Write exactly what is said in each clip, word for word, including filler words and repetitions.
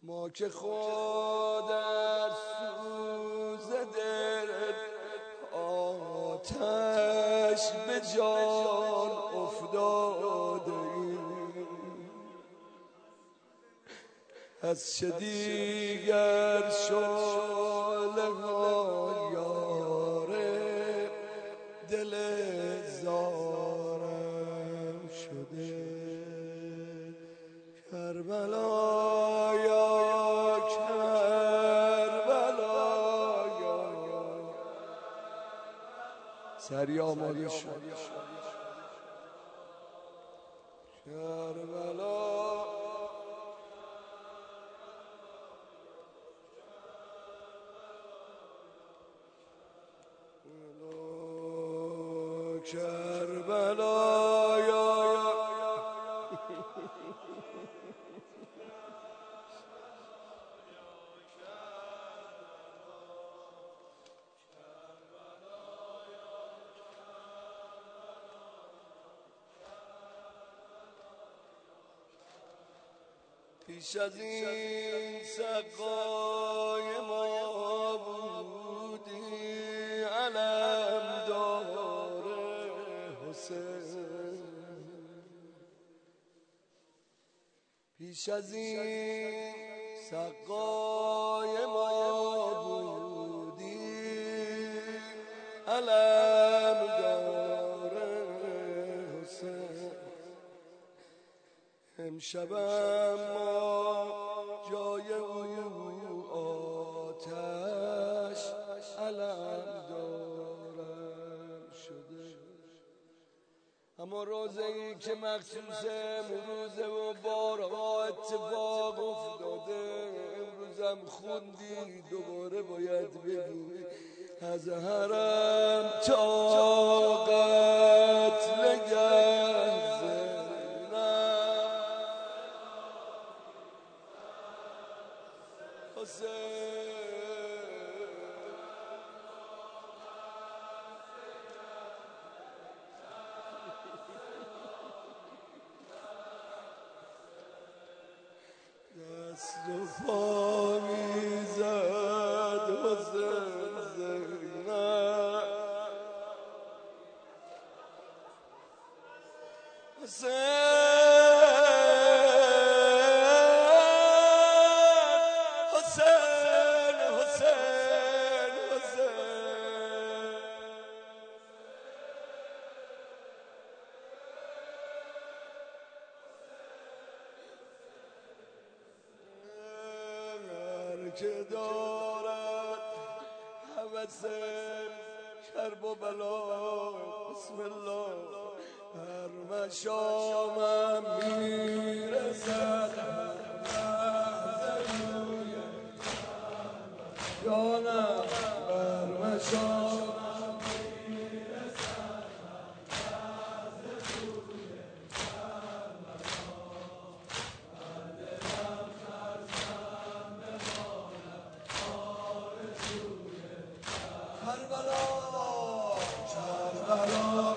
ما که خود از سوز دل آتش به جان افتاده ایم، از چه دیگر شعله ها یار دل زارم شده. کربلا یا کربلا یا سری آماده شد. کربلا کربلا یا پیش از این سقای ما بودی علم داره حسین، پیش از این سقای ما بودی علم داره حسین. امشبم ما جای او آتش علم دارم شده. اما روزه ای که مخصوص امروزه و بارها اتفاق افتاده، امروزم خوندی دوباره باید بگی از حرم تا قتل گرزه دست و پا میزد حسین زینب حسین که دارد هوس کرب و بلا، بسم الله هر مشامم میرسد جانم هر مشامم میرسد کربلا کربلا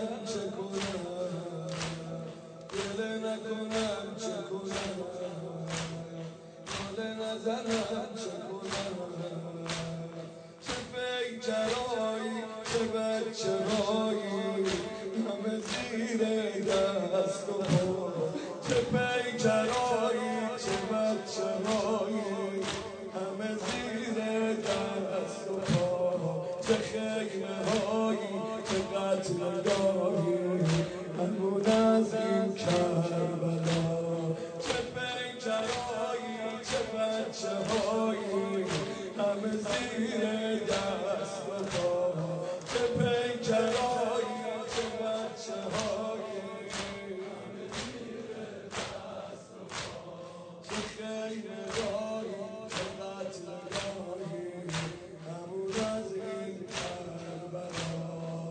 چه کنم ناله نزنم چه کنم چه پیکرایی چه بچه هایی همه زیر دست و پا چه پیکرایی چه بچه هایی همه زیر دست و پا چه خیمه هایی چه قتلگاهی همون از این کربلا چه پیکرایی چه بچه هایی همه زیر دست و پا چه پیکرایی چه بچه هایی همه زیر دست و پا چه خیمه هایی چه قتلگاهی همون از این کربلا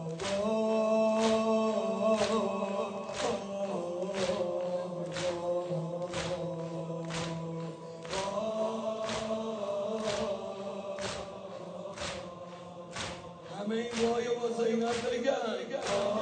همه این وای و زینب بگن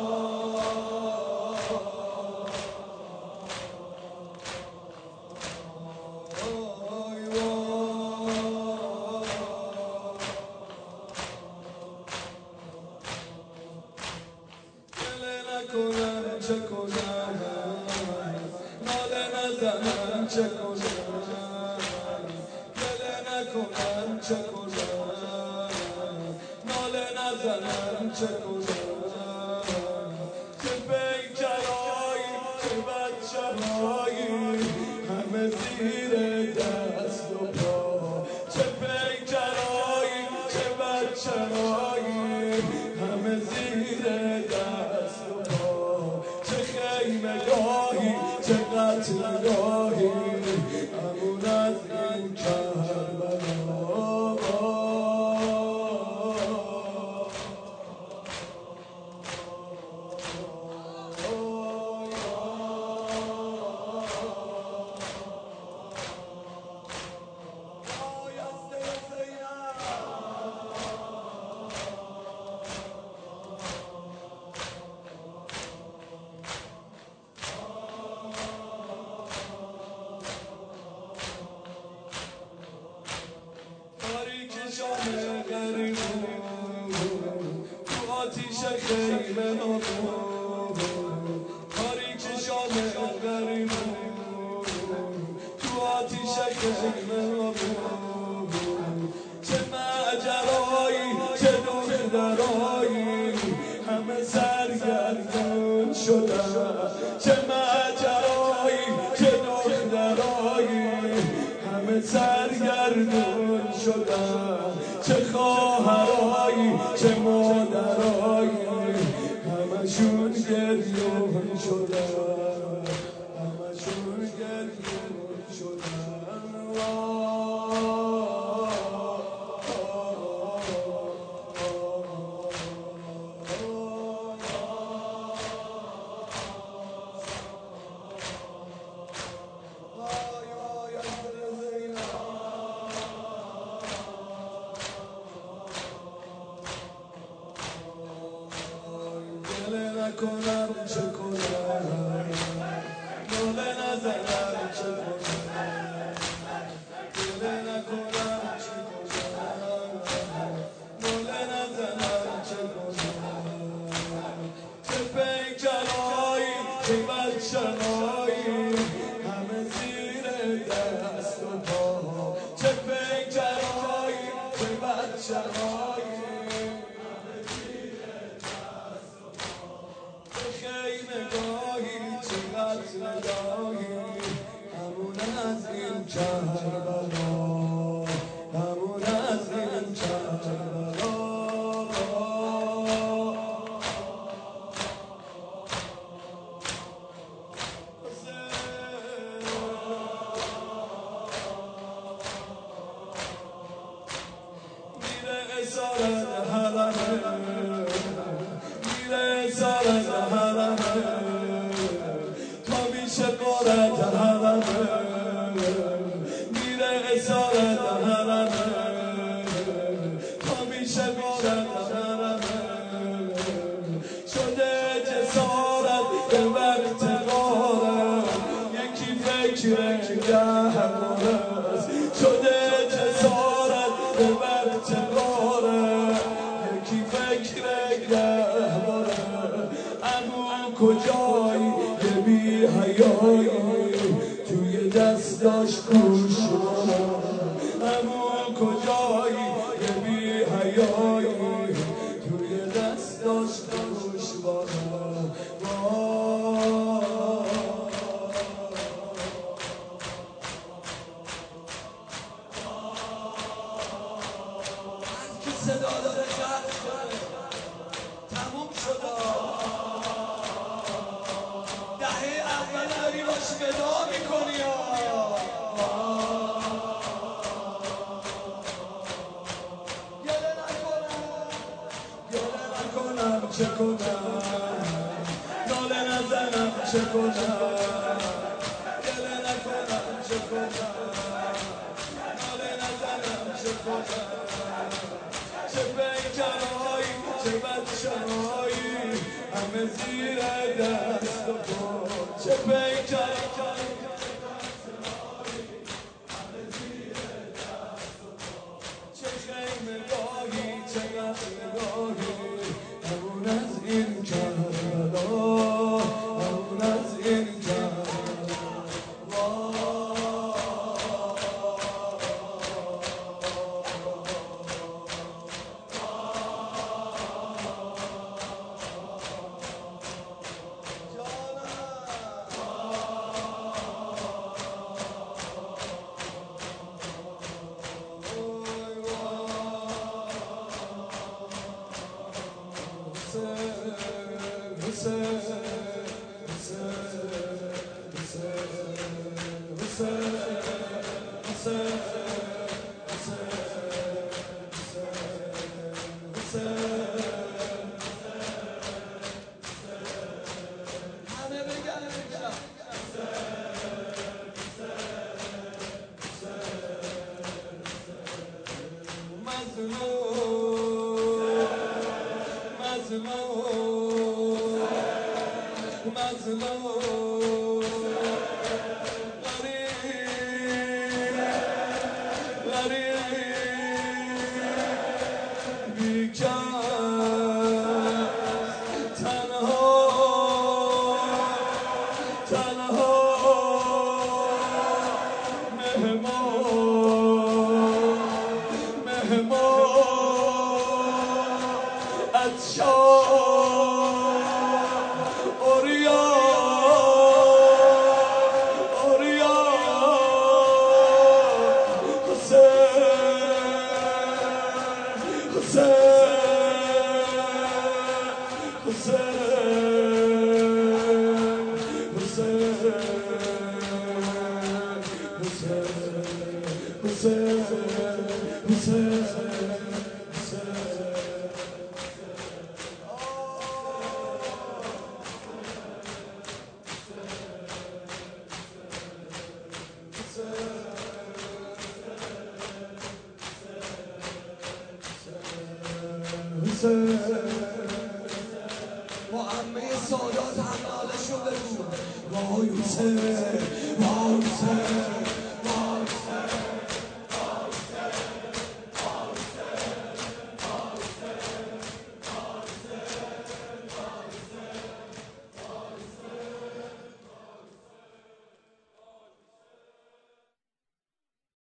گله نکنم چه کنم ناله نزنم چه کنم گله نکنم چه کنم ناله نزنم چه کنم چه پیکرایی چه بچه هایی همه زیر دست و پا چه پیکرایی چه بچه هایی همه زیر دست و پا چه خیمه گاهی چه قتلگاهی همون از این کربلا شام غریبون تو آتیش خیمه نامون تاریک شام غریبون تو آتیش خیمه نامون چه ماجرایی چه دخترایی همه سرگردون شدن چه ماجرایی چه دخترایی همه سرگردون شدن چه خواهرایی چه مادرایی همشون گریون شدن همشون گریون شدن نکنم چه کنم ناله نزنم چه کنم گله نکنم چه کنم ناله نزنم چه کنم چه پیکرایی چه بچه هایی همه زیر دست و پا چه پیکرایی چه بچه هایی خیمه گاهی چه قتلگاهی همون از این کربلا همون از این کربلا میره اسارت حرمه میره اسارت حرمه تا میشه قارت حرمه میره اسارت حرمه تا میشه قارت حرمه شده جسارت به وقت قارت یکی فکر گهواره حیایی توی دستاش گوشوارم همون کجایی یه بی حیایی توی دستاش گوشوارم صدا داره جرد کنه تموم شد دهه اول داری باش ودا میکنی گله نکنم گله نکنم چه کنم ناله نزنم چه کنم گله نکنم چه کنم ناله نزنم چه کنم چه پیکرهایی چه بچه‌هایی همه زیر دست و پا چه پیکرهایی همه زیر دست و پا چه خیمه‌گاهی چه قتلگاهی همون از این کربلا همون از این کربلا با عمه سادات هم نالشو بگو وای حسین وای حسین